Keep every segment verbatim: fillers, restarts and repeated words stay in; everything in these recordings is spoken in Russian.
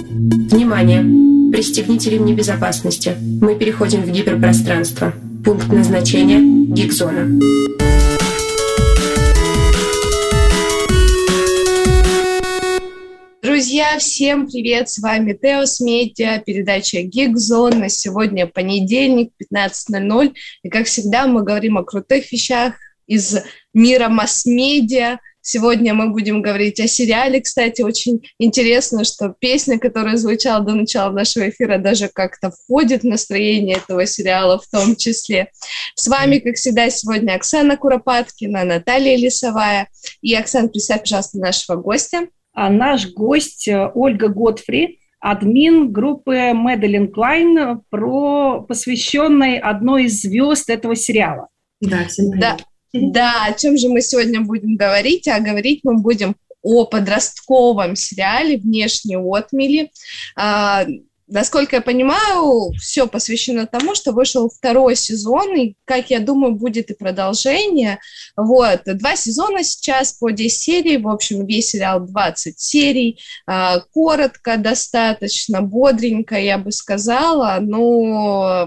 Внимание! Пристегните ремни безопасности. Мы переходим в гиперпространство. Пункт назначения – гиг-зона. Друзья, всем привет! С вами Теос Медиа, передача Гиг-зона. Сегодня понедельник, пятнадцать ноль ноль. И, как всегда, мы говорим о крутых вещах из мира масс-медиа. Сегодня мы будем говорить о сериале. Кстати, очень интересно, что песня, которая звучала до начала нашего эфира, даже как-то входит в настроение этого сериала в том числе. С вами, как всегда, сегодня Оксана Куропаткина, Наталья Лисовая. И, Оксана, представь, пожалуйста, нашего гостя. А наш гость Ольга Готфри, админ группы Мэдалин Клайн, про посвященной одной из звезд этого сериала. Да, всем привет. Да. Да, о чем же мы сегодня будем говорить? А говорить мы будем о подростковом сериале «Внешние отмели». А, насколько я понимаю, все посвящено тому, что вышел второй сезон, и, как я думаю, будет и продолжение. Вот, два сезона сейчас по десять серий, в общем, весь сериал двадцать серий. А, коротко, достаточно, бодренько, я бы сказала, но...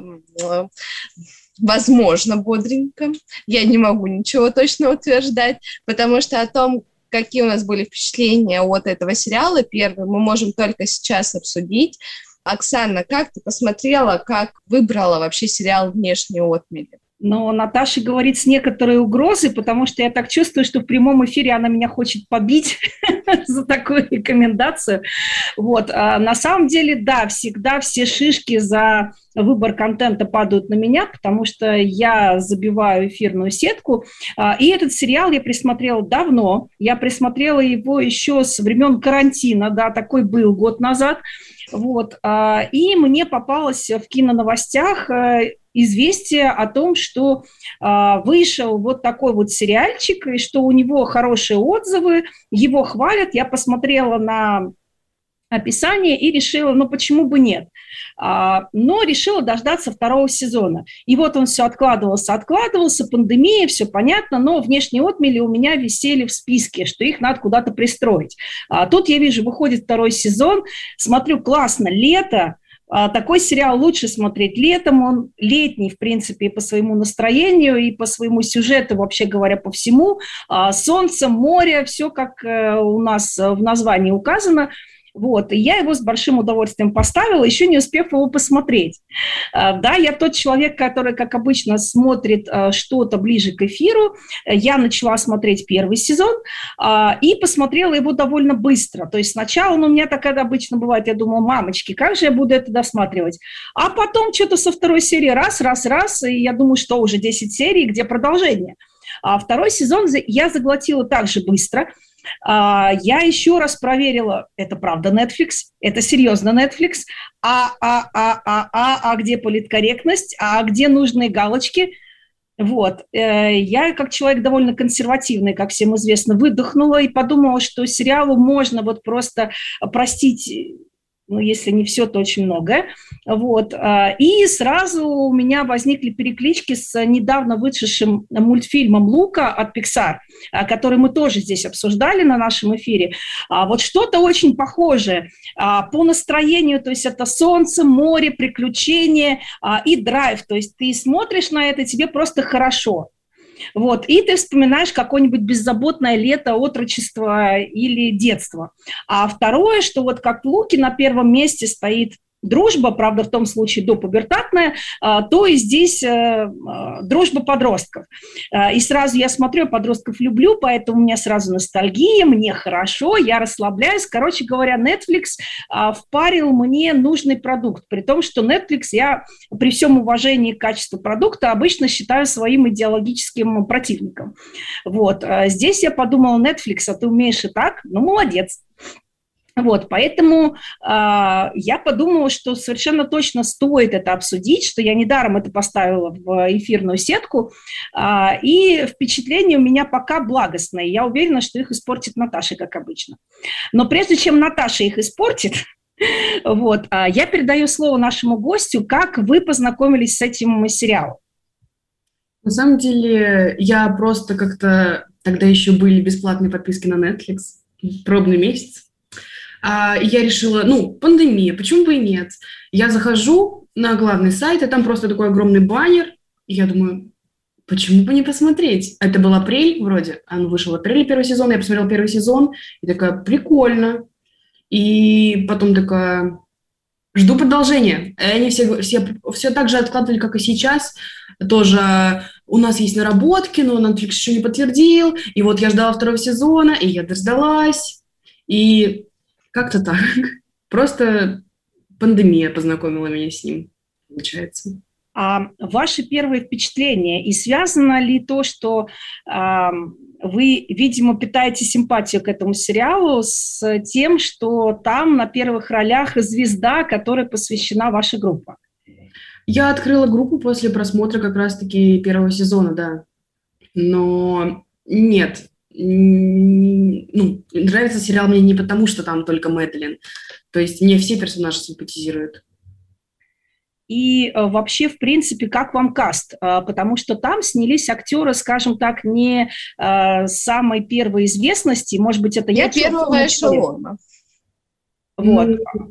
Возможно, бодренько. Я не могу ничего точно утверждать, потому что о том, какие у нас были впечатления от этого сериала, первый, мы можем только сейчас обсудить. Оксана, как ты посмотрела, как выбрала вообще сериал «Внешние отмели»? Но Наташа говорит с некоторой угрозой, потому что я так чувствую, что в прямом эфире она меня хочет побить за такую рекомендацию. Вот. А на самом деле, да, всегда все шишки за выбор контента падают на меня, потому что я забиваю эфирную сетку. И этот сериал я присмотрела давно. Я присмотрела его еще с времен карантина, да, такой был год назад. Вот. И мне попалось в киноновостях известие о том, что э, вышел вот такой вот сериальчик, и что у него хорошие отзывы, его хвалят. Я посмотрела на описание и решила, ну почему бы нет. А, но решила дождаться второго сезона. И вот он все откладывался, откладывался, пандемия, все понятно, но «Внешние отмели» у меня висели в списке, что их надо куда-то пристроить. А тут я вижу, выходит второй сезон, смотрю, классно, лето. Такой сериал лучше смотреть летом, он летний, в принципе, и по своему настроению, и по своему сюжету, вообще говоря, по всему. Солнце, море, все как у нас в названии указано. Вот, и я его с большим удовольствием поставила, еще не успев его посмотреть. Да, я тот человек, который, как обычно, смотрит что-то ближе к эфиру. Я начала смотреть первый сезон и посмотрела его довольно быстро. То есть сначала, ну, у меня так обычно бывает, я думала, мамочки, как же я буду это досматривать? А потом что-то со второй серии раз, раз, раз, и я думаю, что уже десять серий, где продолжение? А второй сезон я заглотила так же быстро. Я еще раз проверила, это правда Netflix, это серьезно Netflix, а, а, а, а, а, а где политкорректность, а где нужные галочки. Вот. Я, как человек довольно консервативный, как всем известно, выдохнула и подумала, что сериалу можно вот просто простить, ну, если не все, то очень многое. Вот. И сразу у меня возникли переклички с недавно вышедшим мультфильмом «Лука» от Pixar, который мы тоже здесь обсуждали на нашем эфире. Вот что-то очень похожее по настроению, то есть это солнце, море, приключения и драйв. То есть ты смотришь на это, тебе просто хорошо. Вот, и ты вспоминаешь какое-нибудь беззаботное лето, отрочество или детство. А второе, что вот как в «Луке» на первом месте стоит дружба, правда, в том случае допубертатная, то и здесь дружба подростков. И сразу я смотрю, подростков люблю, поэтому у меня сразу ностальгия, мне хорошо, я расслабляюсь. Короче говоря, Netflix впарил мне нужный продукт, при том, что Netflix я при всем уважении к качеству продукта обычно считаю своим идеологическим противником. Вот. Здесь я подумала, Netflix, а ты умеешь и так? Ну, молодец. Вот, поэтому э, я подумала, что совершенно точно стоит это обсудить, что я недаром это поставила в эфирную сетку, э, и впечатления у меня пока благостные. Я уверена, что их испортит Наташа, как обычно. Но прежде чем Наташа их испортит, вот, э, я передаю слово нашему гостю. Как вы познакомились с этим сериалом? На самом деле, я просто как-то... Тогда еще были бесплатные подписки на Netflix, пробный месяц. А, и я решила, ну, пандемия, почему бы и нет? Я захожу на главный сайт, и там просто такой огромный баннер, и я думаю, почему бы не посмотреть? Это был апрель вроде, он вышел в апреле первый сезон, я посмотрела первый сезон, и такая, прикольно. И потом такая, жду продолжения. И они все, все, все так же откладывали, как и сейчас. Тоже у нас есть наработки, но Netflix еще не подтвердил. И вот я ждала второго сезона, и я дождалась. И как-то так. Просто пандемия познакомила меня с ним, получается. А ваши первые впечатления, и связано ли то, что э, вы, видимо, питаете симпатию к этому сериалу с тем, что там на первых ролях звезда, которой посвящена ваша группа? Я открыла группу после просмотра как раз-таки первого сезона, да. Но нет, ну, нравится сериал мне не потому, что там только Мэдлин. То есть мне все персонажи симпатизируют. И э, вообще, в принципе, как вам каст? Э, потому что там снялись актеры, скажем так, не э, самой первой известности. Может быть, это я... Я первого эшелона. Вот.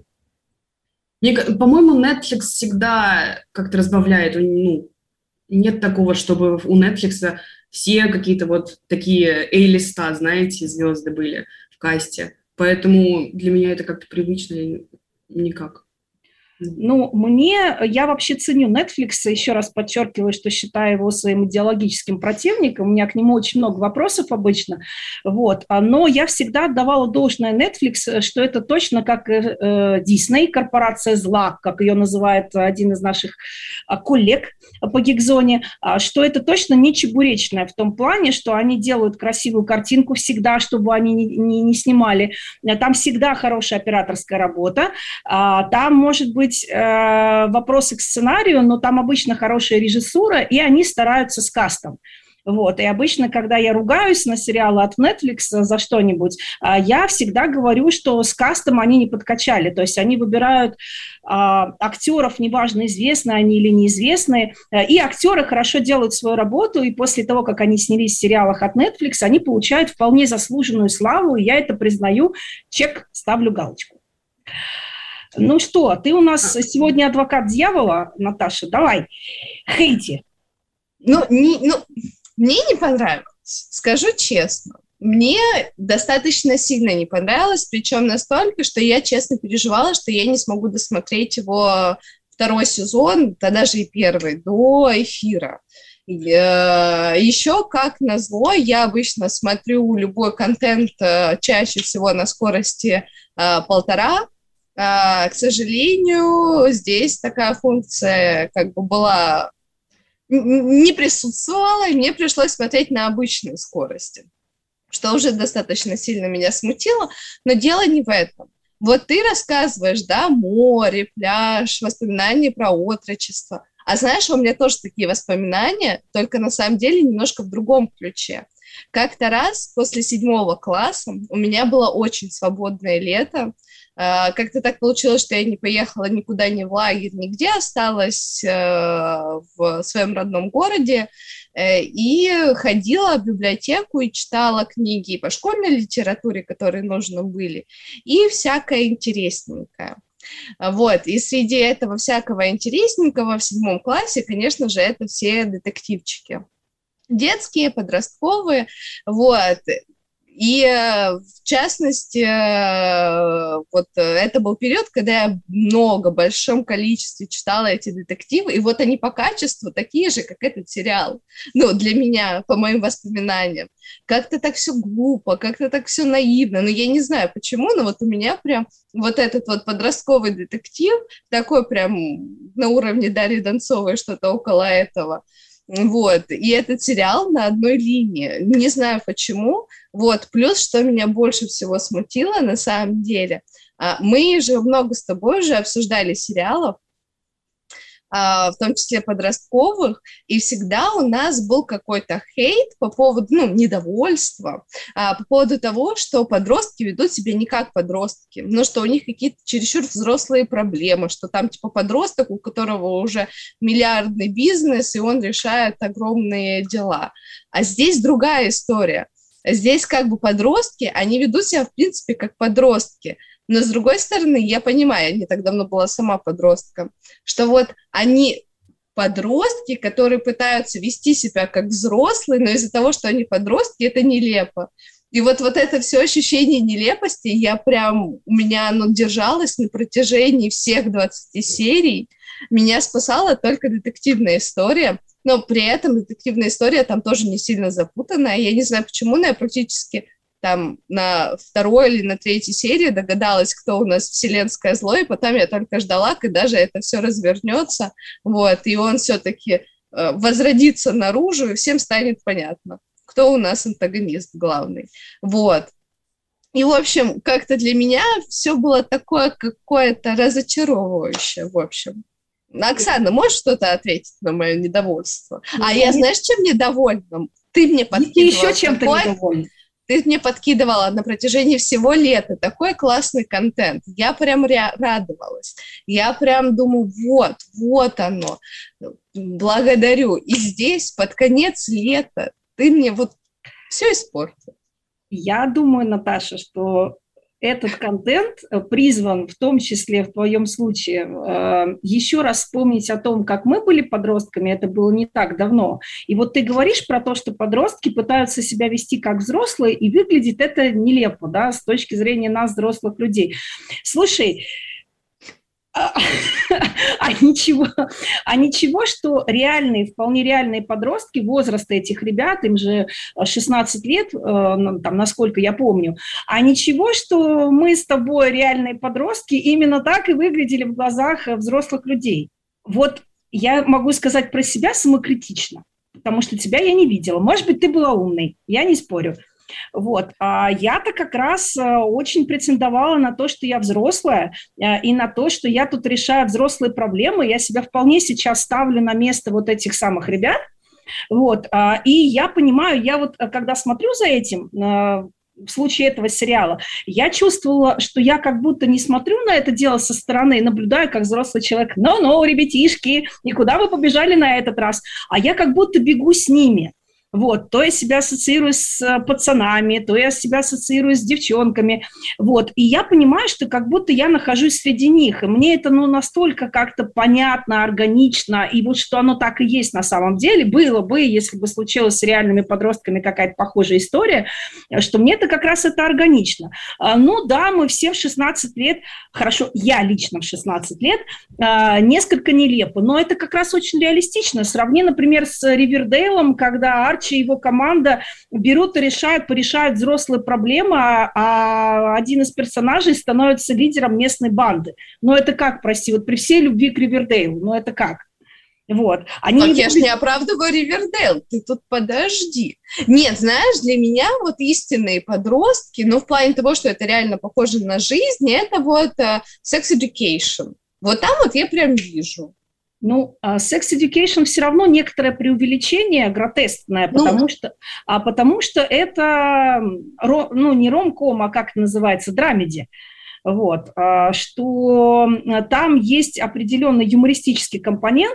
Мне, по-моему, Netflix всегда как-то разбавляет. Ну, нет такого, чтобы у Netflix все какие-то вот такие A-листа, знаете, звезды были в касте. Поэтому для меня это как-то привычно никак. Ну, мне, я вообще ценю Netflix, еще раз подчеркиваю, что считаю его своим идеологическим противником, у меня к нему очень много вопросов обычно, вот, но я всегда отдавала должное Netflix, что это точно как э, Disney, корпорация зла, как ее называет один из наших коллег по Гигзоне, что это точно не чебуречное в том плане, что они делают красивую картинку всегда, чтобы они не, не, не снимали, там всегда хорошая операторская работа, там может быть вопросы к сценарию, но там обычно хорошая режиссура, и они стараются с кастом. Вот. И обычно, когда я ругаюсь на сериалы от Netflix за что-нибудь, я всегда говорю, что с кастом они не подкачали. То есть они выбирают а, актеров, неважно, известные они или неизвестные, и актеры хорошо делают свою работу, и после того, как они снялись в сериалах от Netflix, они получают вполне заслуженную славу, и я это признаю, чек, ставлю галочку. Ну что, ты у нас сегодня адвокат дьявола, Наташа, давай, хейти. Ну, не, ну, мне не понравилось, скажу честно. Мне достаточно сильно не понравилось, причем настолько, что я честно переживала, что я не смогу досмотреть его второй сезон, да даже и первый, до эфира. Еще, как назло, я обычно смотрю любой контент чаще всего на скорости полтора. Uh, к сожалению, здесь такая функция как бы была, не присутствовала, и мне пришлось смотреть на обычной скорости, что уже достаточно сильно меня смутило, но дело не в этом. Вот ты рассказываешь, да, море, пляж, воспоминания про отрочество, а знаешь, у меня тоже такие воспоминания, только на самом деле немножко в другом ключе. Как-то раз после седьмого класса у меня было очень свободное лето. Как-то так получилось, что я не поехала никуда, ни в лагерь, нигде, осталась в своем родном городе и ходила в библиотеку и читала книги по школьной литературе, которые нужны были, и всякое интересненькое. Вот, и среди этого всякого интересненького в седьмом классе, конечно же, это все детективчики. Детские, подростковые, вот. И, в частности, вот это был период, когда я много, в большом количестве читала эти детективы, и вот они по качеству такие же, как этот сериал. Ну, для меня, по моим воспоминаниям. Как-то так все глупо, как-то так все наивно. Но я не знаю, почему, но вот у меня прям вот этот вот подростковый детектив, такой прям на уровне Дарьи Донцовой, что-то около этого. Вот, и этот сериал на одной линии, не знаю почему, вот, плюс, что меня больше всего смутило, на самом деле, мы же много с тобой уже обсуждали сериалов, в том числе подростковых, и всегда у нас был какой-то хейт по поводу, ну, недовольства, по поводу того, что подростки ведут себя не как подростки, но что у них какие-то чересчур взрослые проблемы, что там типа подросток, у которого уже миллиардный бизнес, и он решает огромные дела. А здесь другая история. Здесь как бы подростки, они ведут себя, в принципе, как подростки, Но, с другой стороны, я понимаю, я не так давно была сама подростком, что вот они подростки, которые пытаются вести себя как взрослые, но из-за того, что они подростки, это нелепо. И вот, вот это все ощущение нелепости, я прям, у меня оно держалось на протяжении всех двадцати серий. Меня спасала только детективная история, но при этом детективная история там тоже не сильно запутанная. Я не знаю почему, но я практически там на второй или на третьей серии догадалась, кто у нас вселенское зло, и потом я только ждала, когда же это все развернется, вот, и он все-таки э, возродится наружу, и всем станет понятно, кто у нас антагонист главный, вот. И, в общем, как-то для меня все было такое какое-то разочаровывающее, в общем. Оксана, можешь что-то ответить на мое недовольство? Ну, а я, не... знаешь, чем недовольна? Ты мне подкидывала. Ты еще чем-то такой... недовольна. Ты мне подкидывала на протяжении всего лета такой классный контент. Я прям ря- радовалась. Я прям думаю, вот, вот оно. Благодарю. И здесь под конец лета ты мне вот все испортил. Я думаю, Наташа, что этот контент призван, в том числе в твоем случае, еще раз вспомнить о том, как мы были подростками, это было не так давно. И вот ты говоришь про то, что подростки пытаются себя вести как взрослые, и выглядит это нелепо, да, с точки зрения нас, взрослых людей. Слушай, А, а, ничего, а ничего, что реальные, вполне реальные подростки возраста этих ребят, им же шестнадцать лет, там, насколько я помню, а ничего, что мы с тобой, реальные подростки, именно так и выглядели в глазах взрослых людей. Вот я могу сказать про себя самокритично, потому что тебя я не видела. Может быть, ты была умной, я не спорю. Вот. А я-то как раз очень претендовала на то, что я взрослая, и на то, что я тут решаю взрослые проблемы. Я себя вполне сейчас ставлю на место вот этих самых ребят. Вот. И я понимаю, я вот когда смотрю за этим, в случае этого сериала, я чувствовала, что я как будто не смотрю на это дело со стороны, наблюдаю как взрослый человек. Ну-ну, ребятишки, никуда вы побежали на этот раз. А я как будто бегу с ними. Вот, то я себя ассоциирую с пацанами, то я себя ассоциирую с девчонками, вот, и я понимаю, что как будто я нахожусь среди них, и мне это, ну, настолько как-то понятно, органично, и вот что оно так и есть на самом деле, было бы, если бы случилась с реальными подростками какая-то похожая история, что мне это как раз это органично. Ну, да, мы все в шестнадцать лет, хорошо, я лично в шестнадцать лет, несколько нелепо, но это как раз очень реалистично. Сравни, например, с Ривердейлом, когда Арчи и его команда берут и решают, порешают взрослые проблемы, а, а один из персонажей становится лидером местной банды. Но это как, прости, вот при всей любви к Ривердейлу, ну это как? Вот. Они так не я же не оправдываю Ривердейл, ты тут подожди. Нет, знаешь, для меня вот истинные подростки, ну в плане того, что это реально похоже на жизнь, это вот uh, sex education. Вот там вот я прям вижу. Ну, Sex Education все равно некоторое преувеличение, гротескное, потому, ну, что, а потому что это, ну, не ромком, а как это называется, драмеди. Вот, что там есть определенный юмористический компонент,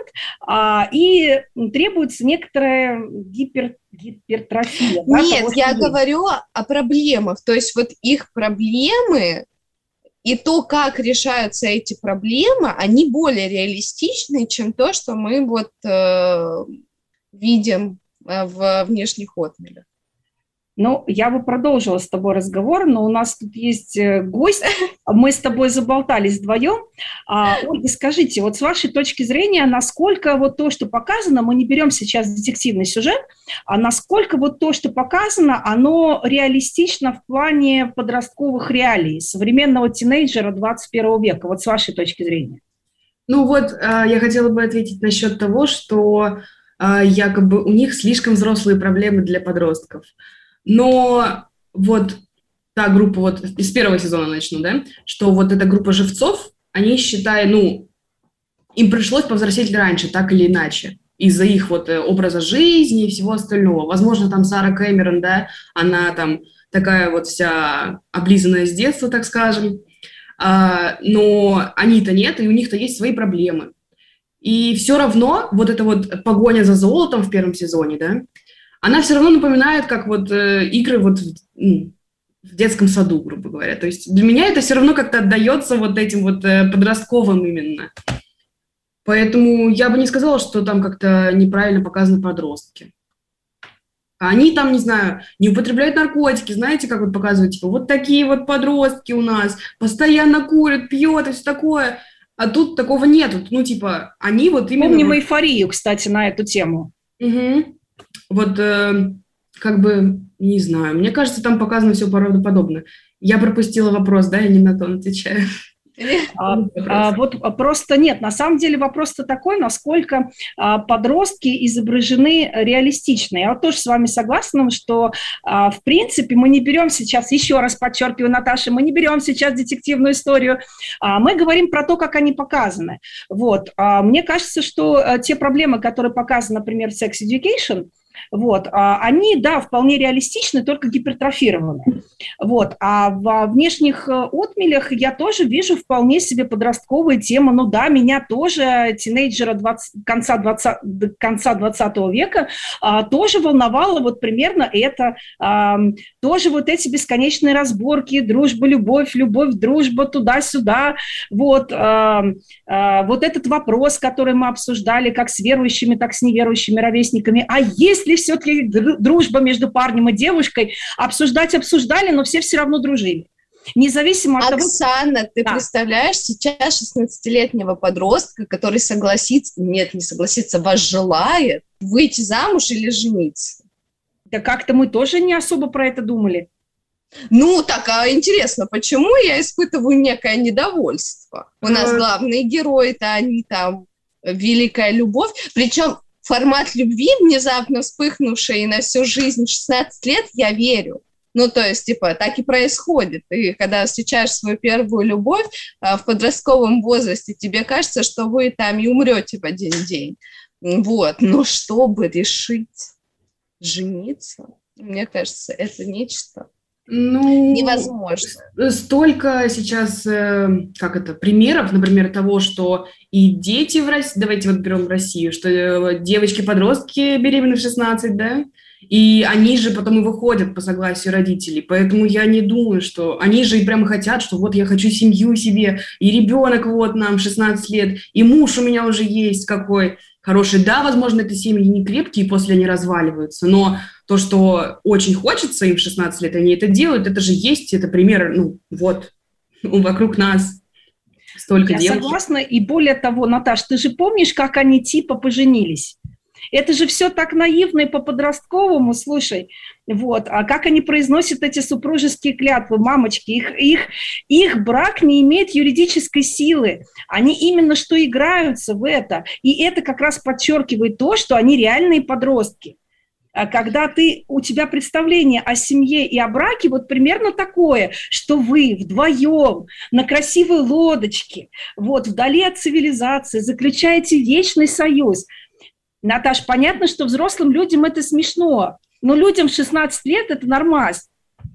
и требуется некоторая гипер, гипертрофия. Нет, да, я говорю о проблемах, то есть вот их проблемы... И то, как решаются эти проблемы, они более реалистичны, чем то, что мы вот э, видим э, в внешних отмелях. Ну, я бы продолжила с тобой разговор, но у нас тут есть гость, мы с тобой заболтались вдвоем. А, Ольга, скажите, вот с вашей точки зрения, насколько вот то, что показано, мы не берем сейчас детективный сюжет, а насколько вот то, что показано, оно реалистично в плане подростковых реалий, современного тинейджера двадцать первого века, вот с вашей точки зрения? Ну вот, я хотела бы ответить насчет того, что якобы у них слишком взрослые проблемы для подростков. Но вот та группа, вот из первого сезона начну, да, что вот эта группа живцов, они считают, ну, им пришлось повзрослеть раньше, так или иначе, из-за их вот образа жизни и всего остального. Возможно, там Сара Кэмерон, да, она там такая вот вся облизанная с детства, так скажем, а, но они-то нет, и у них-то есть свои проблемы. И все равно вот эта вот погоня за золотом в первом сезоне, да, она все равно напоминает, как вот э, игры вот, ну, в детском саду, грубо говоря. То есть для меня это все равно как-то отдается вот этим вот подростковым именно. Поэтому я бы не сказала, что там как-то неправильно показаны подростки. Они там, не знаю, не употребляют наркотики, знаете, как вот показывают, типа, вот такие вот подростки у нас, постоянно курят, пьют и все такое. А тут такого нету. Ну, типа, они вот именно... Помним эйфорию, кстати, на эту тему. Угу. Вот, э, как бы, не знаю, мне кажется, там показано все правдоподобно. Я пропустила вопрос, да, я не на то отвечаю. А, а, вот просто нет, на самом деле вопрос-то такой, насколько а, подростки изображены реалистично. Я вот тоже с вами согласна, что а, в принципе мы не берем сейчас, еще раз подчеркиваю, Наташа, мы не берем сейчас детективную историю, а, мы говорим про то, как они показаны. Вот. А, мне кажется, что а, те проблемы, которые показаны, например, в Sex Education, вот, они, да, вполне реалистичны, только гипертрофированы. Вот, а во внешних отмелях я тоже вижу вполне себе подростковые темы. Ну да, меня тоже, тинейджера двадцать, конца, двадцатого, конца двадцатого века, тоже волновало вот примерно это. Тоже вот эти бесконечные разборки, дружба, любовь, любовь, дружба, туда-сюда. Вот, вот этот вопрос, который мы обсуждали как с верующими, так и с неверующими ровесниками. А есть ли все-таки дружба между парнем и девушкой? Обсуждать обсуждали, но все все равно дружили. Независимо от Оксана, того... ты да. представляешь сейчас шестнадцатилетнего подростка, который согласится, нет, не согласится, вас желает выйти замуж или жениться? Да как-то мы тоже не особо про это думали. Ну, так, а интересно, почему я испытываю некое недовольство? У нас главные герои-то, они там великая любовь, причем формат любви, внезапно вспыхнувший на всю жизнь в шестнадцать лет, я верю. Ну, то есть, типа, так и происходит. И когда встречаешь свою первую любовь а, в подростковом возрасте, тебе кажется, что вы там и умрете в один день. Вот. Но чтобы решить жениться, мне кажется, это нечто ну, невозможно. Столько сейчас, э, как это, примеров, например, того, что и дети в России, давайте вот берем Россию, что э, девочки-подростки беременны в шестнадцать, да, и они же потом и выходят по согласию родителей, поэтому я не думаю, что они же и прямо хотят, что вот я хочу семью себе, и ребенок вот нам шестнадцать лет, и муж у меня уже есть какой хороший. Да, возможно, это семьи не крепкие, и после они разваливаются, но то, что очень хочется им в шестнадцать лет, они это делают, это же есть, это пример, ну, вот, вокруг нас столько Я девушек. согласна, и более того, Наташ, ты же помнишь, как они типа поженились? Это же все так наивно и по-подростковому, слушай, вот, а как они произносят эти супружеские клятвы, мамочки, их, их, их брак не имеет юридической силы, они именно что играются в это, и это как раз подчеркивает то, что они реальные подростки. Когда ты, у тебя представление о семье и о браке вот примерно такое, что вы вдвоем на красивой лодочке, вот, вдали от цивилизации, заключаете вечный союз. Наташ, понятно, что взрослым людям это смешно, но людям в шестнадцать лет это нормас.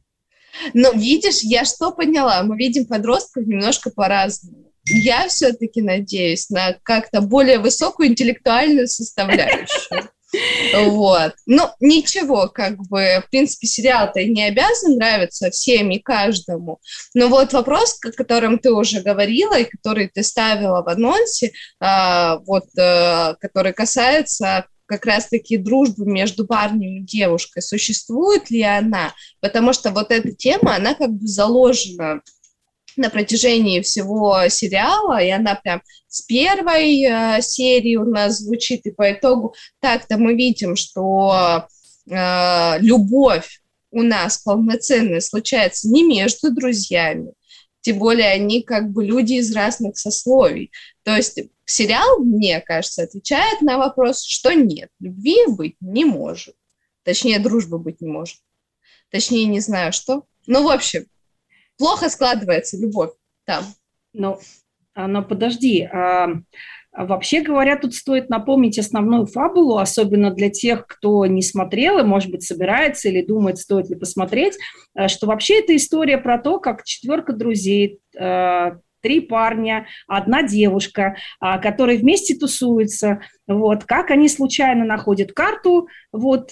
Но видишь, я что поняла? Мы видим подростков немножко по-разному. Я все-таки надеюсь на как-то более высокую интеллектуальную составляющую. Вот. Ну, ничего, как бы, в принципе, сериал-то и не обязан нравиться всем и каждому. Но вот вопрос, о котором ты уже говорила и который ты ставила в анонсе, а, вот, а, который касается как раз-таки дружбы между парнем и девушкой. Существует ли она? Потому что вот эта тема, она как бы заложена на протяжении всего сериала, и она прям с первой э, серии у нас звучит, и по итогу так-то мы видим, что э, любовь у нас полноценная случается не между друзьями, тем более они как бы люди из разных сословий. То есть сериал, мне кажется, отвечает на вопрос, что нет, любви быть не может. Точнее, дружбы быть не может. Точнее, не знаю что. Ну, в общем, плохо складывается любовь там. Ну, но подожди, а, вообще говоря, тут стоит напомнить основную фабулу, особенно для тех, кто не смотрел и, может быть, собирается или думает, стоит ли посмотреть, что вообще это история про то, как четверка друзей, три парня, одна девушка, которые вместе тусуются, вот, как они случайно находят карту, вот,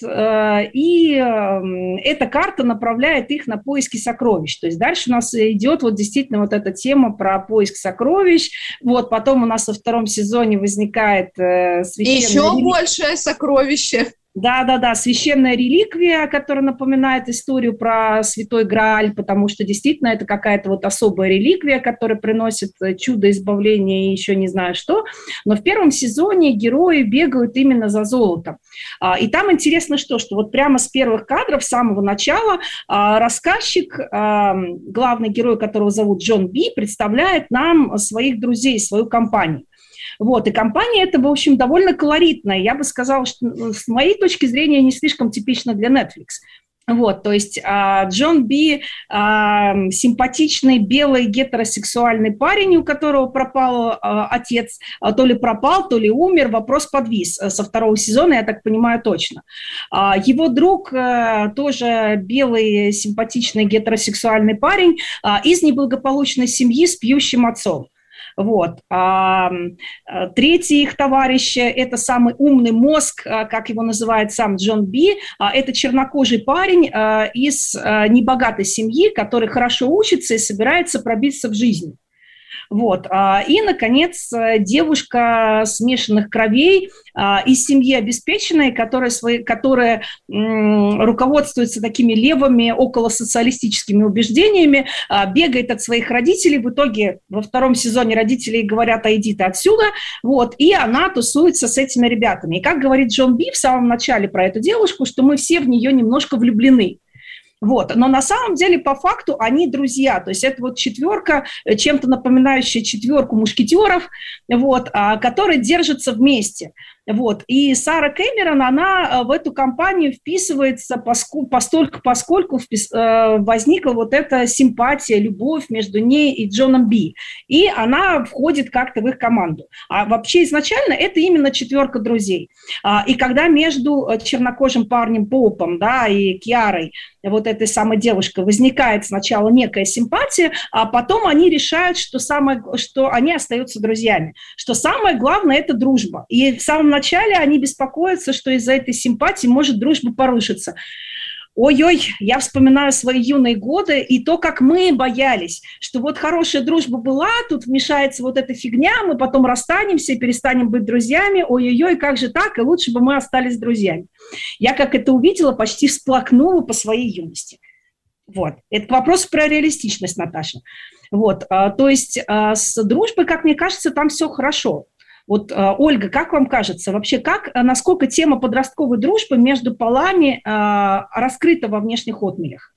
и эта карта направляет их на поиски сокровищ. То есть дальше у нас идет вот действительно вот эта тема про поиск сокровищ, вот, потом у нас во втором сезоне возникает священная... И еще большее сокровище. Да-да-да, священная реликвия, которая напоминает историю про Святой Грааль, потому что действительно это какая-то вот особая реликвия, которая приносит чудо избавления и еще не знаю что. Но в первом сезоне герои бегают именно за золотом. И там интересно что, что вот прямо с первых кадров, с самого начала, рассказчик, главный герой, которого зовут Джон Би, представляет нам своих друзей, свою компанию. Вот, и компания эта, в общем, довольно колоритная. Я бы сказала, что с моей точки зрения не слишком типична для Netflix. Вот, то есть а, Джон Би а, симпатичный белый гетеросексуальный парень, у которого пропал а, отец, а, то ли пропал, то ли умер, вопрос подвис со второго сезона, я так понимаю точно. А, его друг а, тоже белый симпатичный гетеросексуальный парень а, из неблагополучной семьи с пьющим отцом. Вот. А, третий их товарищ – это самый умный мозг, как его называет сам Джон Би. Это чернокожий парень из небогатой семьи, который хорошо учится и собирается пробиться в жизни. Вот. И, наконец, девушка смешанных кровей из семьи обеспеченной, которая, свои, которая м, руководствуется такими левыми околосоциалистическими убеждениями, бегает от своих родителей. В итоге во втором сезоне родители говорят: а иди ты отсюда. Вот. И она тусуется с этими ребятами. И как говорит Джон Би в самом начале про эту девушку, что мы все в нее немножко влюблены. Вот. Но на самом деле, по факту, они друзья. То есть это вот четверка, чем-то напоминающая четверку мушкетеров, вот, которые держатся вместе. Вот. И Сара Кэмерон, она в эту компанию вписывается постольку, поскольку возникла вот эта симпатия, любовь между ней и Джоном Би. И она входит как-то в их команду. А вообще изначально это именно четверка друзей. И когда между чернокожим парнем Попом, да, и Кьярой, вот этой самой девушкой, возникает сначала некая симпатия, а потом они решают, что, самое, что они остаются друзьями. Что самое главное – это дружба. И в самом начале они беспокоятся, что из-за этой симпатии может дружба порушиться. Ой-ой, я вспоминаю свои юные годы и то, как мы боялись, что вот хорошая дружба была, тут вмешается вот эта фигня, мы потом расстанемся и перестанем быть друзьями. Ой-ой-ой, как же так, и лучше бы мы остались друзьями. Я, как это увидела, почти всплакнула по своей юности. Вот. Это вопрос про реалистичность, Наташа. Вот. То есть с дружбой, как мне кажется, там все хорошо. Вот, Ольга, как вам кажется, вообще, как, насколько тема подростковой дружбы между полами э, раскрыта во внешних отмелях?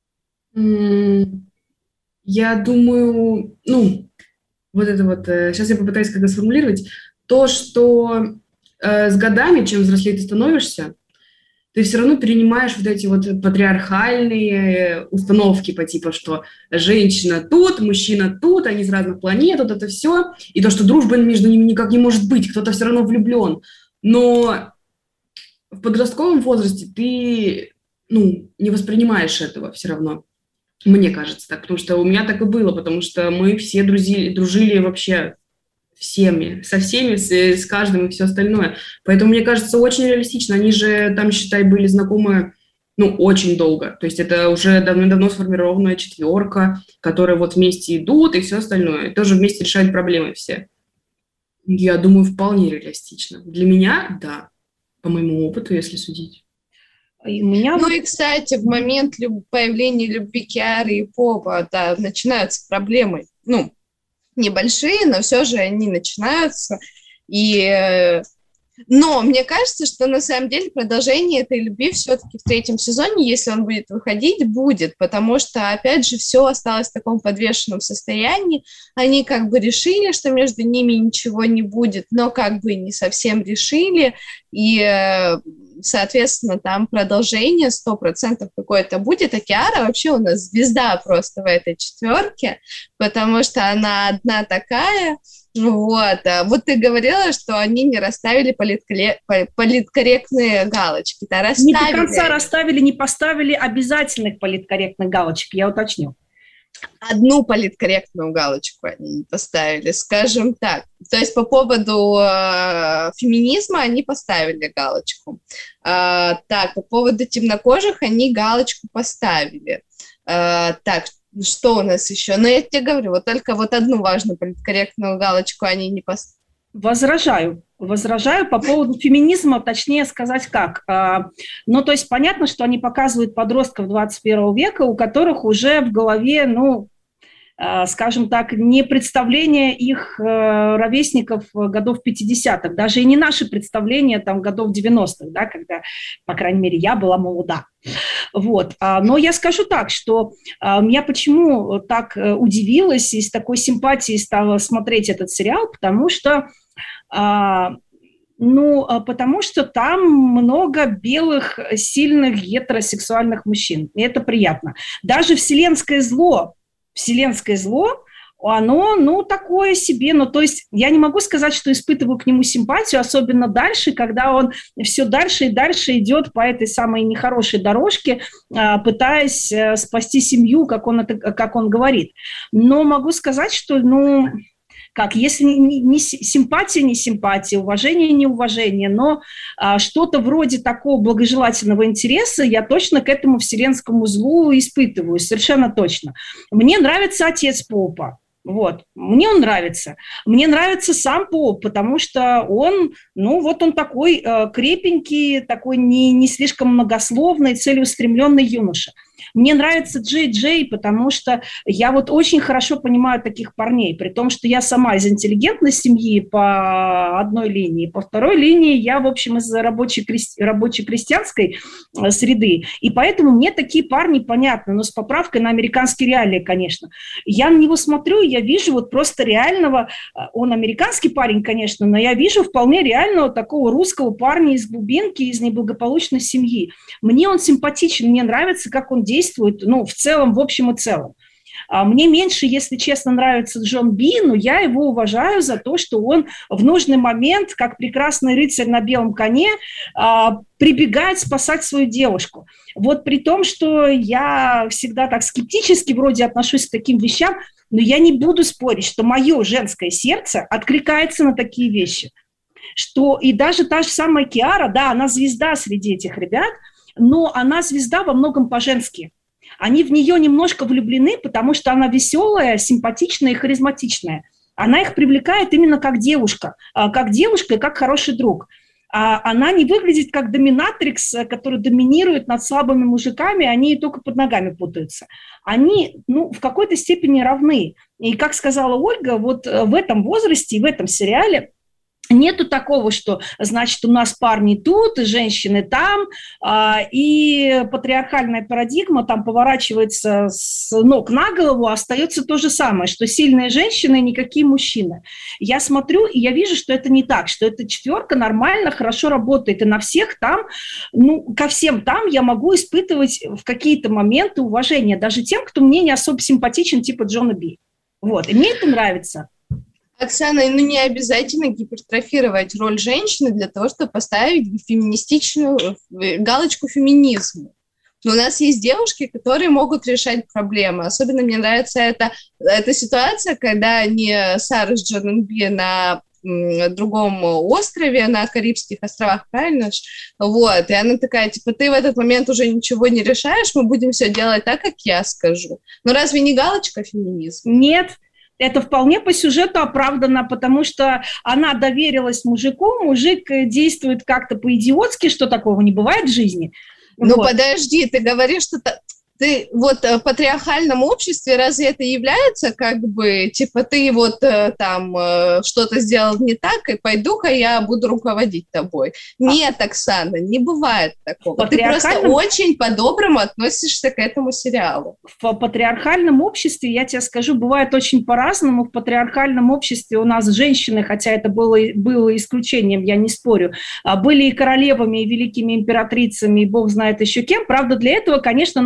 Я думаю, ну, вот это вот, сейчас я попытаюсь как-то сформулировать, то, что э, с годами, чем взрослее ты становишься, ты все равно перенимаешь вот эти вот патриархальные установки по типу, что женщина тут, мужчина тут, они с разных планет, вот это все. И то, что дружба между ними никак не может быть, кто-то все равно влюблен. Но в подростковом возрасте ты, ну, не воспринимаешь этого все равно. Мне кажется так, потому что у меня так и было, потому что мы все друзили, дружили вообще всеми, со всеми, с, с каждым и все остальное. Поэтому, мне кажется, очень реалистично. Они же там, считай, были знакомы, ну, очень долго. То есть это уже давно-давно сформированная четверка, которые вот вместе идут и все остальное. И тоже вместе решают проблемы все. Я думаю, вполне реалистично. Для меня, да, по моему опыту, если судить. И меня... Ну и, кстати, в момент люб... появления любви Кьяры и Попа, да, начинаются проблемы, ну, небольшие, но все же они начинаются. И... Но мне кажется, что на самом деле продолжение этой любви все-таки в третьем сезоне, если он будет выходить, будет, потому что, опять же, все осталось в таком подвешенном состоянии. Они как бы решили, что между ними ничего не будет, но как бы не совсем решили, и, соответственно, там продолжение сто процентов какое-то будет. А Киара вообще у нас звезда просто в этой четверке, потому что она одна такая. Вот. Вот ты говорила, что они не расставили политкоре... политкорректные галочки-то. Расставили. Не до конца расставили, не поставили обязательных политкорректных галочек, я уточню. одну политкорректную галочку они не поставили, скажем так. То есть по поводу э, феминизма они поставили галочку. Э, так, по поводу темнокожих они галочку поставили. Э, так, что у нас еще? Ну, я тебе говорю, вот только вот одну важную политкорректную галочку они не поставили. Возражаю. Возражаю по поводу феминизма, точнее сказать как. Ну, то есть понятно, что они показывают подростков двадцать первого века, у которых уже в голове, ну, скажем так, не представление их ровесников годов пятидесятых, даже и не наши представления там годов девяностых, да, когда, по крайней мере, я была молода. Вот. Но я скажу так, что я почему так удивилась и с такой симпатией стала смотреть этот сериал, потому что Ну, потому что там много белых, сильных гетеросексуальных мужчин, и это приятно. Даже вселенское зло, вселенское зло, оно, ну, такое себе, ну, то есть я не могу сказать, что испытываю к нему симпатию, особенно дальше, когда он все дальше и дальше идет по этой самой нехорошей дорожке, пытаясь спасти семью, как он, это, как он говорит. Но могу сказать, что, ну... Как, если не, не симпатия, не симпатия, уважение, не уважение, но а, что-то вроде такого благожелательного интереса я точно к этому вселенскому злу испытываю, совершенно точно. Мне нравится отец Попа. Вот, мне он нравится. Мне нравится сам Поп, потому что он, ну, вот он такой э, крепенький, такой не, не слишком многословный, целеустремленный юноша. Мне нравится Джей Джей, потому что я вот очень хорошо понимаю таких парней, при том, что я сама из интеллигентной семьи по одной линии, по второй линии я, в общем, из рабоче-крестьянской среды, и поэтому мне такие парни понятны, но с поправкой на американские реалии, конечно. Я на него смотрю, и я вижу вот просто реального, он американский парень, конечно, но я вижу вполне реального такого русского парня из глубинки, из неблагополучной семьи. Мне он симпатичен, мне нравится, как он действует, ну, в целом, в общем и целом. Мне меньше, если честно, нравится Джон Би, но я его уважаю за то, что он в нужный момент, как прекрасный рыцарь на белом коне, прибегает спасать свою девушку. Вот при том, что я всегда так скептически вроде отношусь к таким вещам, но я не буду спорить, что мое женское сердце откликается на такие вещи. Что и даже та же самая Киара, да, она звезда среди этих ребят, но она звезда во многом по-женски. Они в нее немножко влюблены, потому что она веселая, симпатичная и харизматичная. Она их привлекает именно как девушка, как девушка и как хороший друг. Она не выглядит как доминатрикс, который доминирует над слабыми мужиками, они только под ногами путаются. Они, ну, в какой-то степени равны. И, как сказала Ольга, вот в этом возрасте и в этом сериале нету такого, что, значит, у нас парни тут, и женщины там, и патриархальная парадигма там поворачивается с ног на голову, а остается то же самое, что сильные женщины и никакие мужчины. Я смотрю, и я вижу, что это не так, что эта четверка нормально, хорошо работает, и на всех там, ну, ко всем там я могу испытывать в какие-то моменты уважение, даже тем, кто мне не особо симпатичен, типа Джона Би. Вот, и мне это нравится. Оксана, ну не обязательно гипертрофировать роль женщины для того, чтобы поставить феминистичную галочку феминизму. Но у нас есть девушки, которые могут решать проблемы. Особенно мне нравится эта, эта ситуация, когда они Сара с Джоном Би на другом острове, на Карибских островах, правильно? Вот, и она такая, типа, ты в этот момент уже ничего не решаешь, мы будем все делать так, как я скажу. Но разве не галочка феминизм? Нет. Это вполне по сюжету оправдано, потому что она доверилась мужику, мужик действует как-то по-идиотски, что такого не бывает в жизни. Ну, вот. Подожди, ты говоришь, что ты вот в патриархальном обществе разве это является как бы, типа, ты вот там что-то сделал не так, и пойду-ка я буду руководить тобой. Нет, Оксана, не бывает такого. Патриархальном... Ты просто очень по-доброму относишься к этому сериалу. В патриархальном обществе, я тебе скажу, бывает очень по-разному. В патриархальном обществе у нас женщины, хотя это было, было исключением, я не спорю, были и королевами, и великими императрицами, и бог знает еще кем. Правда, для этого, конечно, нужно было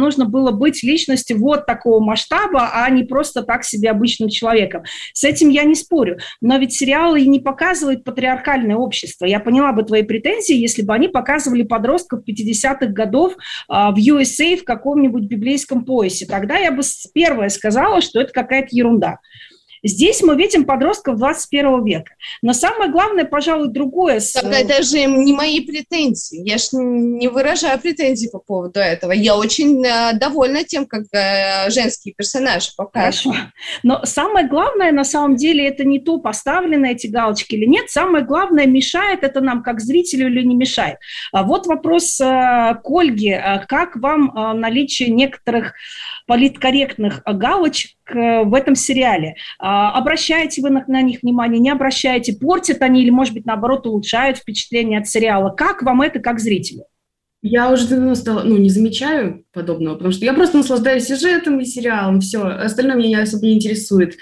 было быть личностью вот такого масштаба, а не просто так себе обычным человеком. С этим я не спорю. Но ведь сериалы и не показывают патриархальное общество. Я поняла бы твои претензии, если бы они показывали подростков пятидесятых годов а, в ю эс эй в каком-нибудь библейском поясе. Тогда я бы первое сказала, что это какая-то ерунда. Здесь мы видим подростков двадцать первого века. Но самое главное, пожалуй, другое. Так это же не мои претензии. Я ж не выражаю претензий по поводу этого. Я очень э, довольна тем, как э, женские персонажи показывают. Хорошо. Но самое главное, на самом деле, это не то, поставлены эти галочки или нет. Самое главное, мешает это нам как зрителю или не мешает. А вот вопрос э, к Ольге. Как вам э, наличие некоторых политкорректных галочек в этом сериале? Обращаете вы на, на них внимание, не обращаете? Портят они или, может быть, наоборот, улучшают впечатление от сериала? Как вам это как зрителю? Я уже давно стала, ну, не замечаю подобного, потому что я просто наслаждаюсь сюжетом и сериалом, все, остальное меня особо не интересует.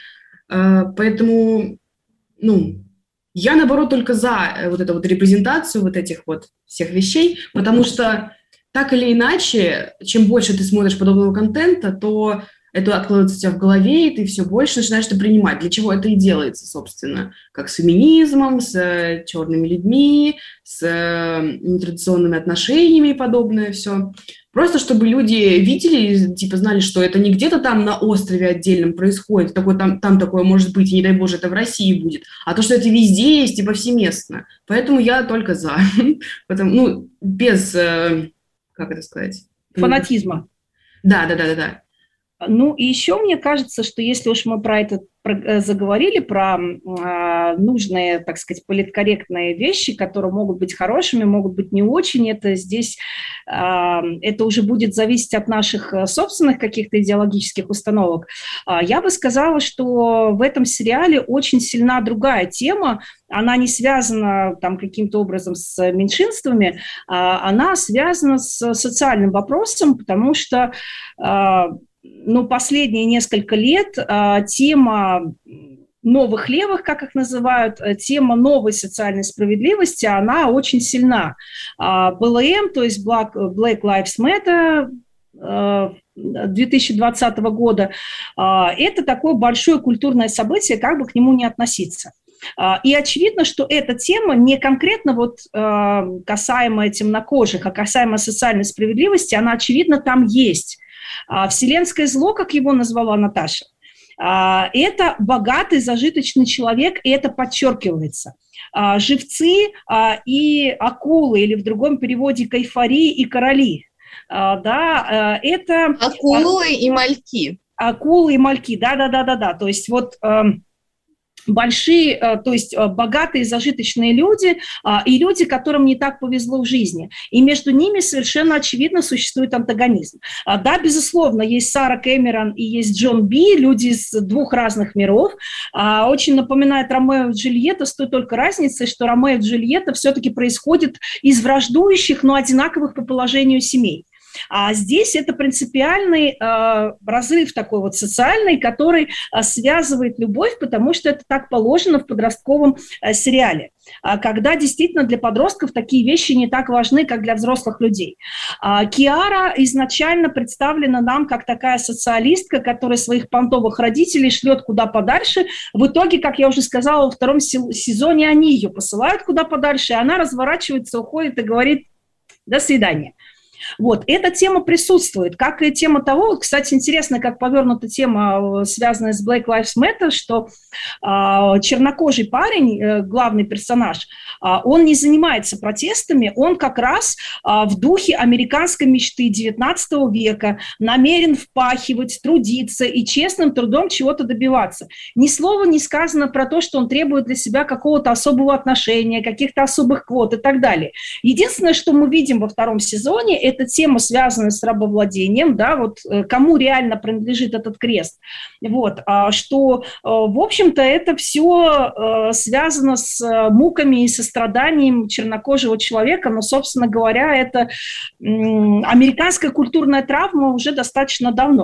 Поэтому, ну, я, наоборот, только за вот эту вот репрезентацию вот этих вот всех вещей, потому что так или иначе, чем больше ты смотришь подобного контента, то это откладывается у тебя в голове, и ты все больше начинаешь это принимать. Для чего это и делается, собственно, как с феминизмом, с э, черными людьми, с э, нетрадиционными отношениями и подобное все. Просто чтобы люди видели, типа знали, что это не где-то там на острове отдельном происходит, такое, там, там такое может быть, и не дай боже, это в России будет, а то, что это везде есть и повсеместно. Поэтому я только за. Ну, без... Как это сказать? Фанатизма. Да, да, да, да, да. Ну, и еще мне кажется, что если уж мы про это про, заговорили, про э, нужные, так сказать, политкорректные вещи, которые могут быть хорошими, могут быть не очень, это здесь, э, это уже будет зависеть от наших собственных каких-то идеологических установок. Э, я бы сказала, что в этом сериале очень сильна другая тема, она не связана там каким-то образом с меньшинствами, а она связана с социальным вопросом, потому что э, ну, последние несколько лет а, тема новых левых, как их называют, тема новой социальной справедливости, она очень сильна. А, бэ эл эм, то есть Black, Black Lives Matter, а, две тысячи двадцатого года, а, это такое большое культурное событие, как бы к нему ни относиться. И очевидно, что эта тема не конкретно вот касаемая темнокожих, а касаемая социальной справедливости, она, очевидно, там есть. Вселенское зло, как его назвала Наташа, это богатый, зажиточный человек, и это подчеркивается. Живцы и акулы, или в другом переводе кайфари и короли. Да, это... Акулы и мальки. Акулы и мальки, да-да-да-да-да. То есть вот... большие, то есть богатые, зажиточные люди и люди, которым не так повезло в жизни. И между ними совершенно очевидно существует антагонизм. Да, безусловно, есть Сара Кэмерон и есть Джон Би, люди из двух разных миров. Очень напоминает Ромео и Джульетта, с той только разницей, что Ромео и Джульетта все-таки происходит из враждующих, но одинаковых по положению семей. А здесь это принципиальный э, разрыв такой вот социальный, который э, связывает любовь, потому что это так положено в подростковом э, сериале, э, когда действительно для подростков такие вещи не так важны, как для взрослых людей. Э, Киара изначально представлена нам как такая социалистка, которая своих понтовых родителей шлет куда подальше. В итоге, как я уже сказала, во втором сезоне они ее посылают куда подальше, и она разворачивается, уходит и говорит «до свидания». Вот, эта тема присутствует, как и тема того, кстати, интересно, как повернута тема, связанная с Black Lives Matter, что э, чернокожий парень, э, главный персонаж, э, он не занимается протестами, он как раз э, в духе американской мечты девятнадцатого века намерен впахивать, трудиться и честным трудом чего-то добиваться. Ни слова не сказано про то, что он требует для себя какого-то особого отношения, каких-то особых квот и так далее. Единственное, что мы видим во втором сезоне, это тема, связанная с рабовладением, да, вот кому реально принадлежит этот крест, вот, что, в общем-то, это все связано с муками и состраданием чернокожего человека, но, собственно говоря, это американская культурная травма уже достаточно давно.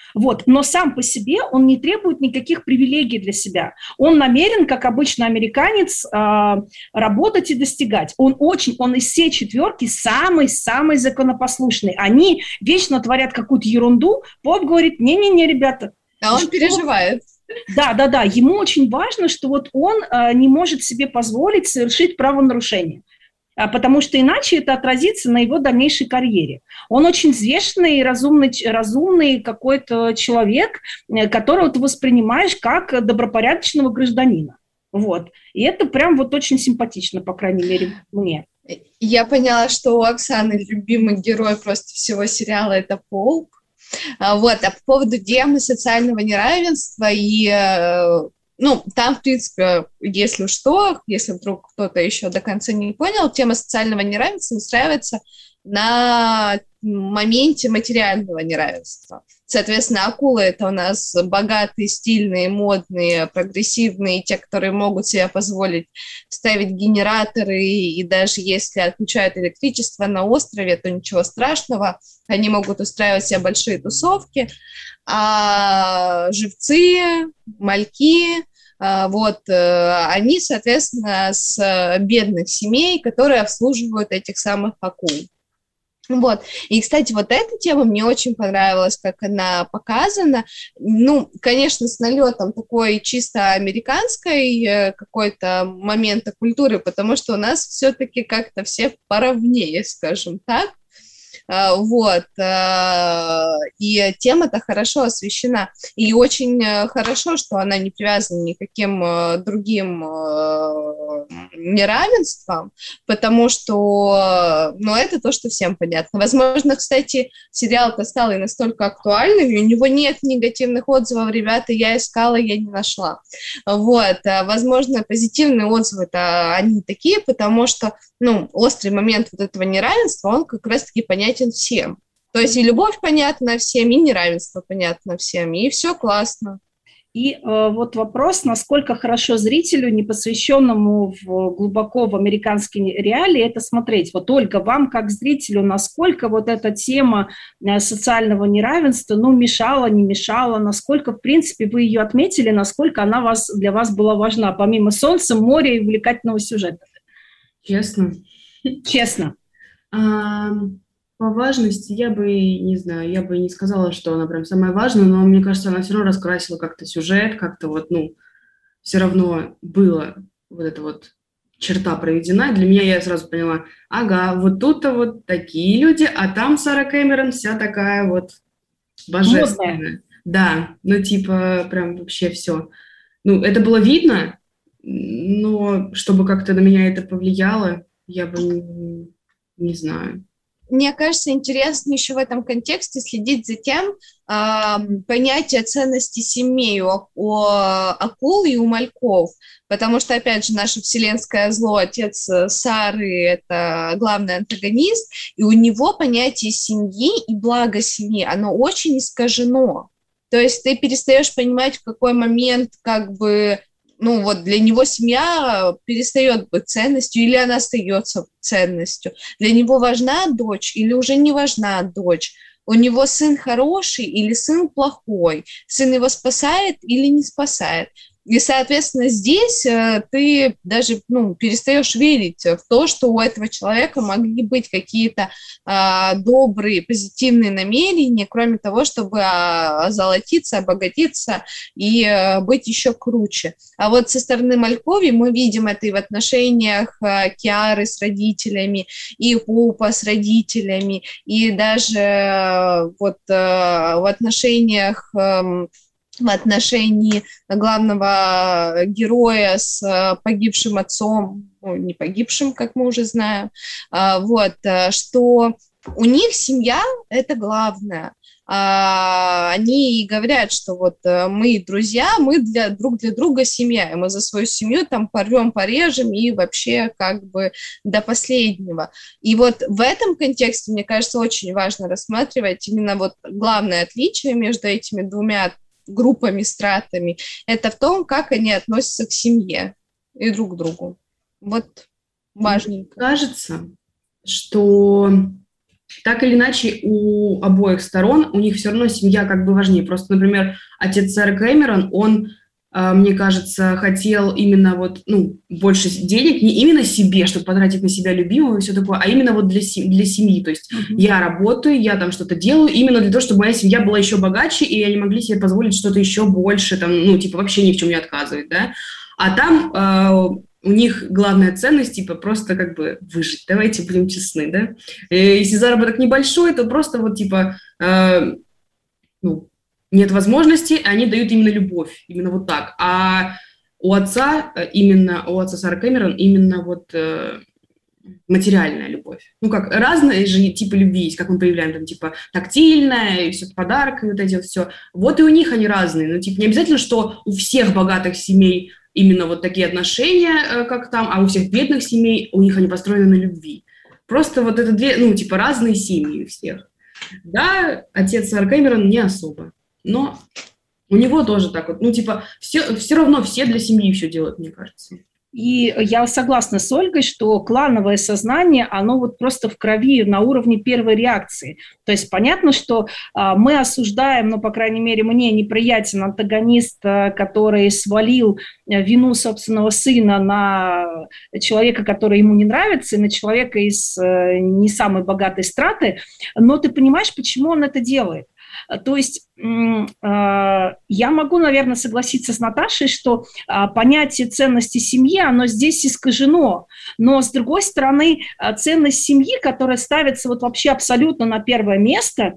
Вот. Но сам по себе он не требует никаких привилегий для себя. Он намерен, как обычно американец, работать и достигать. Он очень, он из всей четверки самый-самый законопослушный. Они вечно творят какую-то ерунду. Поп говорит, не-не-не, ребята. А он что? переживает. Да, да, да. Ему очень важно, что вот он не может себе позволить совершить правонарушение, потому что иначе это отразится на его дальнейшей карьере. Он очень взвешенный, разумный, разумный какой-то человек, которого ты воспринимаешь как добропорядочного гражданина. Вот. И это прям вот очень симпатично, по крайней мере, мне. Я поняла, что у Оксаны любимый герой просто всего сериала – это Полк. Вот. А по поводу темы социального неравенства и... Ну, там, в принципе, если что, если вдруг кто-то еще до конца не понял, тема социального неравенства устраивается на моменте материального неравенства. Соответственно, акулы – это у нас богатые, стильные, модные, прогрессивные, те, которые могут себе позволить ставить генераторы, и даже если отключают электричество на острове, то ничего страшного, они могут устраивать себе большие тусовки. А живцы, мальки, вот, они, соответственно, с бедных семей, которые обслуживают этих самых акул. Вот. И, кстати, вот эта тема мне очень понравилась, как она показана. Ну, конечно, с налетом такой чисто американской какой-то момента культуры, потому что у нас все-таки как-то все поровнее, скажем так. Вот, и тема-то хорошо освещена, и очень хорошо, что она не привязана никаким другим неравенством, потому что, ну, это то, что всем понятно. Возможно, кстати, сериал-то стал и настолько актуальным, и у него нет негативных отзывов, ребята, я искала, я не нашла. Вот, возможно, позитивные отзывы-то они такие, потому что, ну, острый момент вот этого неравенства, он как раз-таки понятен всем. То есть и любовь понятна всем, и неравенство понятно всем, и все классно. И э, вот вопрос, насколько хорошо зрителю, не посвященному в, глубоко в американские реалии, это смотреть. Вот, Ольга, вам как зрителю, насколько вот эта тема э, социального неравенства, ну, мешала, не мешала, насколько, в принципе, вы ее отметили, насколько она вас, для вас была важна, помимо солнца, моря и увлекательного сюжета? Честно? Честно. А, по важности я бы, не знаю, я бы не сказала, что она прям самая важная, но мне кажется, она все равно раскрасила как-то сюжет, как-то вот, ну, все равно было вот эта вот черта проведена. Для меня я сразу поняла, ага, вот тут-то вот такие люди, а там Сара Кэмерон вся такая вот божественная. Модная. Да, ну типа прям вообще все. Ну, это было видно, но чтобы как-то на меня это повлияло, я бы не, не знаю. Мне кажется, интересно еще в этом контексте следить за тем, э, понятие ценности семей у, у акул и у мальков, потому что, опять же, наше вселенское зло, отец Сары, это главный антагонист, и у него понятие семьи и блага семьи, оно очень искажено. То есть ты перестаешь понимать, в какой момент как бы... Ну, вот для него семья перестает быть ценностью, или она остается ценностью. Для него важна дочь или уже не важна дочь. У него сын хороший или сын плохой. Сын его спасает или не спасает. И, соответственно, здесь э, ты даже ну, перестаешь верить в то, что у этого человека могли быть какие-то э, добрые, позитивные намерения, кроме того, чтобы э, озолотиться, обогатиться и э, быть еще круче. А вот со стороны Малькови мы видим это и в отношениях э, Киары с родителями, и Поупа с родителями, и даже э, вот, э, в отношениях... Э, в отношении главного героя с погибшим отцом, ну, не погибшим, как мы уже знаем, вот, что у них семья – это главное. Они говорят, что вот мы друзья, мы для, друг для друга семья, и мы за свою семью там порвем, порежем и вообще как бы до последнего. И вот в этом контексте, мне кажется, очень важно рассматривать именно вот главное отличие между этими двумя группами, стратами, это в том, как они относятся к семье и друг к другу. Вот важненько. Мне кажется, что так или иначе у обоих сторон, у них все равно семья как бы важнее. Просто, например, отец Сары Кэмерон, он, мне кажется, хотел именно вот, ну, больше денег, не именно себе, чтобы потратить на себя любимого и все такое, а именно вот для, для семьи. То есть mm-hmm. я работаю, я там что-то делаю именно для того, чтобы моя семья была еще богаче, и они могли себе позволить что-то еще больше, там, ну, типа вообще ни в чем не отказывать, да. А там э, у них главная ценность, типа, просто как бы выжить, давайте будем честны, да. И если заработок небольшой, то просто вот, типа, э, ну, нет возможности, они дают именно любовь, именно вот так. А у отца, именно у отца Сары Кэмерон, именно вот э, материальная любовь. Ну как, разные же типы любви есть, как мы проявляем, там, типа, тактильная, и все подарок, и вот эти вот все. Вот и у них они разные. Ну, типа, не обязательно, что у всех богатых семей именно вот такие отношения, э, как там, а у всех бедных семей, у них они построены на любви. Просто вот это две, ну, типа, разные семьи у всех. Да, отец Сары Кэмерон не особо. Но у него тоже так вот, ну, типа, все, все равно все для семьи все делают, мне кажется. И я согласна с Ольгой, что клановое сознание, оно вот просто в крови на уровне первой реакции. То есть понятно, что а, мы осуждаем, ну, по крайней мере, мне неприятен антагонист, а, который свалил вину собственного сына на человека, который ему не нравится, и на человека из а, не самой богатой страты. Но ты понимаешь, почему он это делает? То есть я могу, наверное, согласиться с Наташей, что понятие ценности семьи, оно здесь искажено, но, с другой стороны, ценность семьи, которая ставится вот вообще абсолютно на первое место,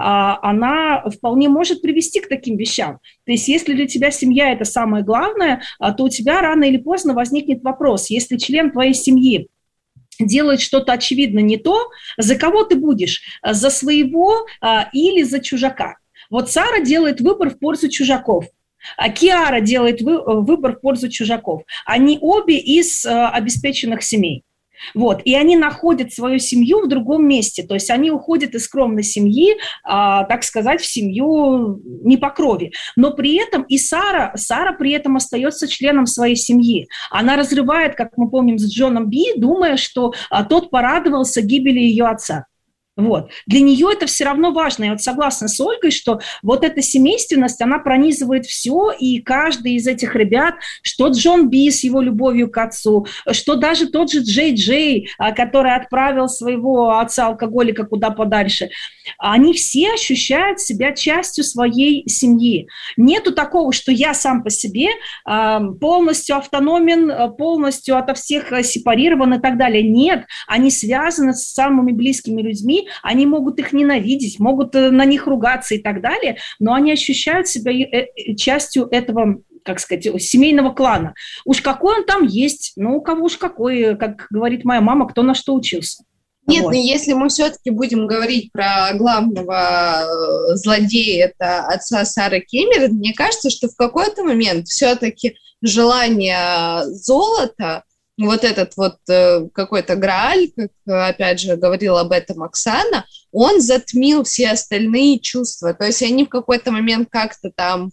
она вполне может привести к таким вещам. То есть если для тебя семья – это самое главное, то у тебя рано или поздно возникнет вопрос, если член твоей семьи делает что-то очевидно не то, за кого ты будешь, за своего а, или за чужака. Вот Сара делает выбор в пользу чужаков, а Киара делает вы, выбор в пользу чужаков. Они обе из а, обеспеченных семей. Вот, и они находят свою семью в другом месте, то есть они уходят из скромной семьи, а, так сказать, в семью не по крови, но при этом и Сара, Сара при этом остается членом своей семьи. Она разрывает, как мы помним, с Джоном Би, думая, что а, тот порадовался гибели ее отца. Вот. Для нее это все равно важно. Я вот согласна с Ольгой, что вот эта семейственность, она пронизывает все, и каждый из этих ребят, что Джон Би с его любовью к отцу, что даже тот же Джей Джей, который отправил своего отца-алкоголика куда подальше, они все ощущают себя частью своей семьи. Нету такого, что я сам по себе полностью автономен, полностью ото всех сепарирован и так далее. Нет, они связаны с самыми близкими людьми, они могут их ненавидеть, могут на них ругаться и так далее, но они ощущают себя частью этого, как сказать, семейного клана. Уж какой он там есть, ну, у кого уж какой, как говорит моя мама, кто на что учился. Нет, вот. Но если мы все-таки будем говорить про главного злодея, это отца Сары Кэмерон, мне кажется, что в какой-то момент все-таки желание золота, вот этот вот э, какой-то Грааль, как, опять же, говорила об этом Оксана, он затмил все остальные чувства. То есть они в какой-то момент как-то там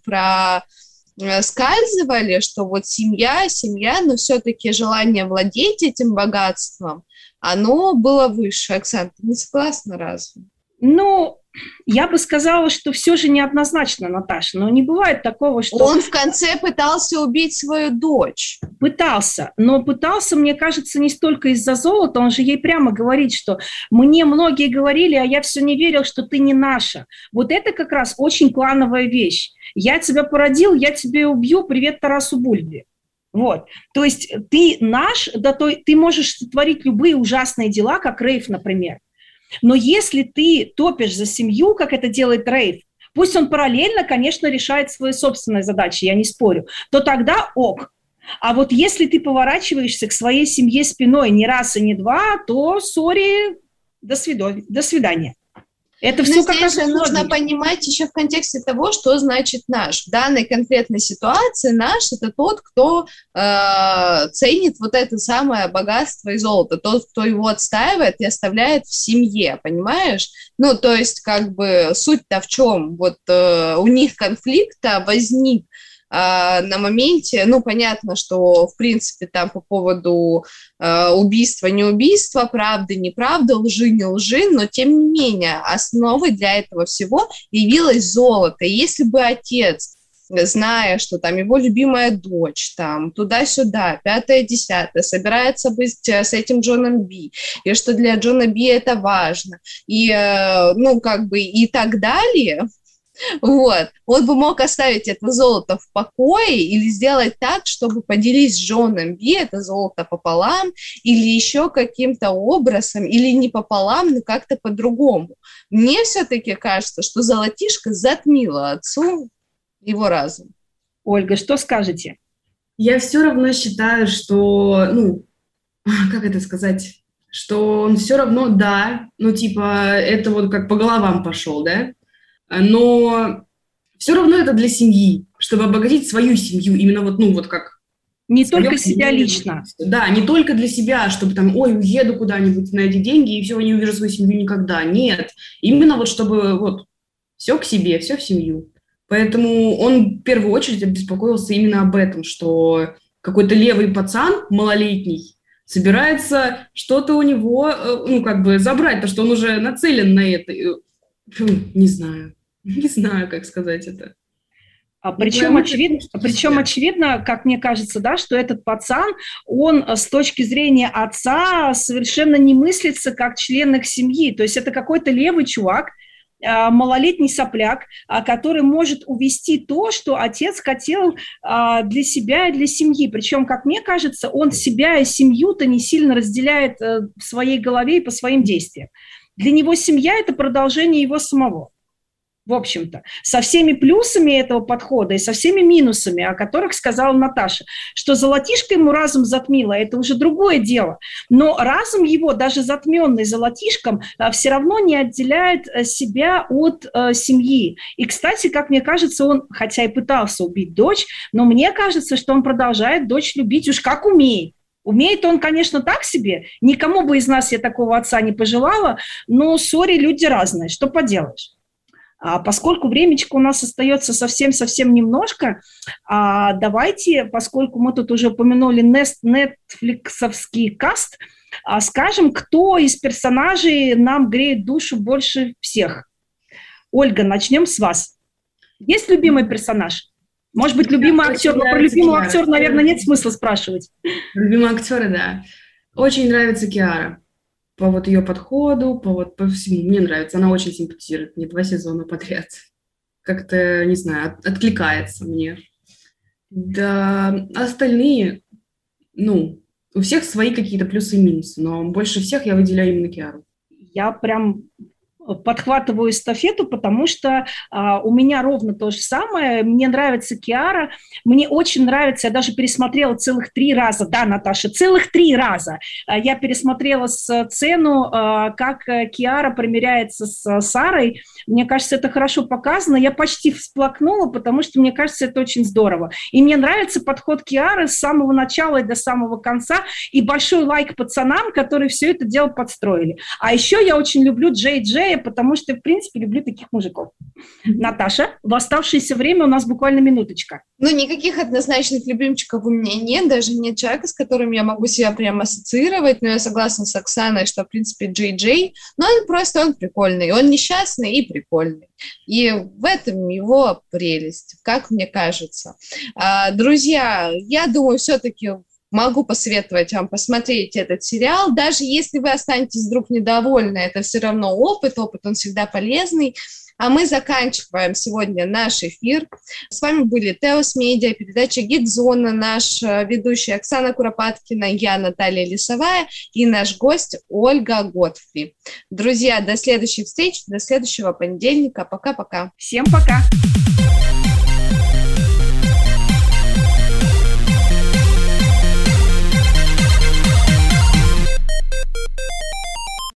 проскальзывали, что вот семья, семья, но все-таки желание владеть этим богатством, оно было выше. Оксана, ты не согласна разве? Ну, я бы сказала, что все же неоднозначно, Наташа, но не бывает такого, что... Он в конце пытался убить свою дочь. Пытался, но пытался, мне кажется, не столько из-за золота, он же ей прямо говорит, что мне многие говорили, а я все не верил, что ты не наша. Вот это как раз очень клановая вещь. Я тебя породил, я тебя убью, привет Тарасу Бульбе. Вот, то есть ты наш, да, то ты можешь сотворить любые ужасные дела, как Рейф, например. Но если ты топишь за семью, как это делает Рейф, пусть он параллельно, конечно, решает свои собственные задачи, я не спорю, то тогда ок. А вот если ты поворачиваешься к своей семье спиной не раз и не два, то, сори, до свидания. До свидания. Это все как раз нужно понимать еще в контексте того, что значит наш. В данной конкретной ситуации наш – это тот, кто э, ценит вот это самое богатство и золото, тот, кто его отстаивает и оставляет в семье, понимаешь? Ну, то есть, как бы, суть-то в чем? Вот э, у них конфликт возник э, на моменте, ну, понятно, что, в принципе, там по поводу э, убийства, не убийства, правды, неправды, лжи, не лжи, но, тем не менее, основой для этого всего явилось золото. И если бы отец, зная, что там его любимая дочь, там, туда-сюда, пятое-десятое, собирается быть с этим Джоном Би, и что для Джона Би это важно, и, ну, как бы, и так далее, вот, он бы мог оставить это золото в покое или сделать так, чтобы поделить с Джоном Би это золото пополам, или еще каким-то образом, или не пополам, но как-то по-другому. Мне все-таки кажется, что золотишко затмило отцу его разум. Ольга, что скажете? Я все равно считаю, что, ну, как это сказать, что он все равно, да, ну, типа, это вот как по головам пошел, да, но все равно это для семьи, чтобы обогатить свою семью, именно вот, ну, вот как... Не только себя лично. Да, не только для себя, чтобы там, ой, уеду куда-нибудь на эти деньги, и все, не увижу свою семью никогда. Нет, именно вот чтобы вот все к себе, все в семью. Поэтому он в первую очередь обеспокоился именно об этом, что какой-то левый пацан малолетний собирается что-то у него, ну, как бы забрать, потому что он уже нацелен на это. Фу, не знаю, не знаю, как сказать это. А причем, очевидно, причем очевидно, как мне кажется, да, что этот пацан, он с точки зрения отца совершенно не мыслится как член их семьи. То есть это какой-то левый чувак, малолетний сопляк, который может увести то, что отец хотел для себя и для семьи. Причем, как мне кажется, он себя и семью-то не сильно разделяет в своей голове и по своим действиям. Для него семья – это продолжение его самого. В общем-то, со всеми плюсами этого подхода и со всеми минусами, о которых сказала Наташа, что золотишко ему разум затмило, это уже другое дело. Но разум его, даже затменный золотишком, все равно не отделяет себя от э, семьи. И, кстати, как мне кажется, он, хотя и пытался убить дочь, но мне кажется, что он продолжает дочь любить уж как умеет. Умеет он, конечно, так себе, никому бы из нас я такого отца не пожелала, но, сори, люди разные, что поделаешь. А поскольку времечко у нас остается совсем-совсем немножко, а давайте, поскольку мы тут уже упомянули нетфликсовский каст, а скажем, кто из персонажей нам греет душу больше всех. Ольга, начнем с вас. Есть любимый персонаж? Может быть, любимый актер, но про любимого актера, наверное, нет смысла спрашивать. Любимые актеры, да. Очень нравится Киара. По вот ее подходу, по вот по всему. Мне нравится, она очень симпатизирует мне два сезона подряд. Как-то, не знаю, от, откликается мне. Да, остальные, ну, у всех свои какие-то плюсы и минусы, но больше всех я выделяю именно Киару. Я прям подхватываю эстафету, потому что а, у меня ровно то же самое. Мне нравится Киара, мне очень нравится, я даже пересмотрела целых три раза, да, Наташа, целых три раза. А, я пересмотрела сцену, а, как Киара примиряется с Сарой. Мне кажется, это хорошо показано. Я почти всплакнула, потому что мне кажется, это очень здорово. И мне нравится подход Киары с самого начала и до самого конца. И большой лайк пацанам, которые все это дело подстроили. А еще я очень люблю Джей Джея, потому что, в принципе, люблю таких мужиков. Наташа, в оставшееся время у нас буквально минуточка. Ну, никаких однозначных любимчиков у меня нет, даже нет человека, с которым я могу себя прямо ассоциировать, но я согласна с Оксаной, что, в принципе, Джей Джей, но он просто, он прикольный, он несчастный и прикольный. И в этом его прелесть, как мне кажется. Друзья, я думаю, все-таки могу посоветовать вам посмотреть этот сериал. Даже если вы останетесь вдруг недовольны, это все равно опыт, опыт он всегда полезный. А мы заканчиваем сегодня наш эфир. С вами были Теос Медиа, передача Гигзона, наш ведущий Оксана Куропаткина, я Наталья Лисовая и наш гость Ольга Готфри. Друзья, до следующих встреч, до следующего понедельника. Пока-пока. Всем пока.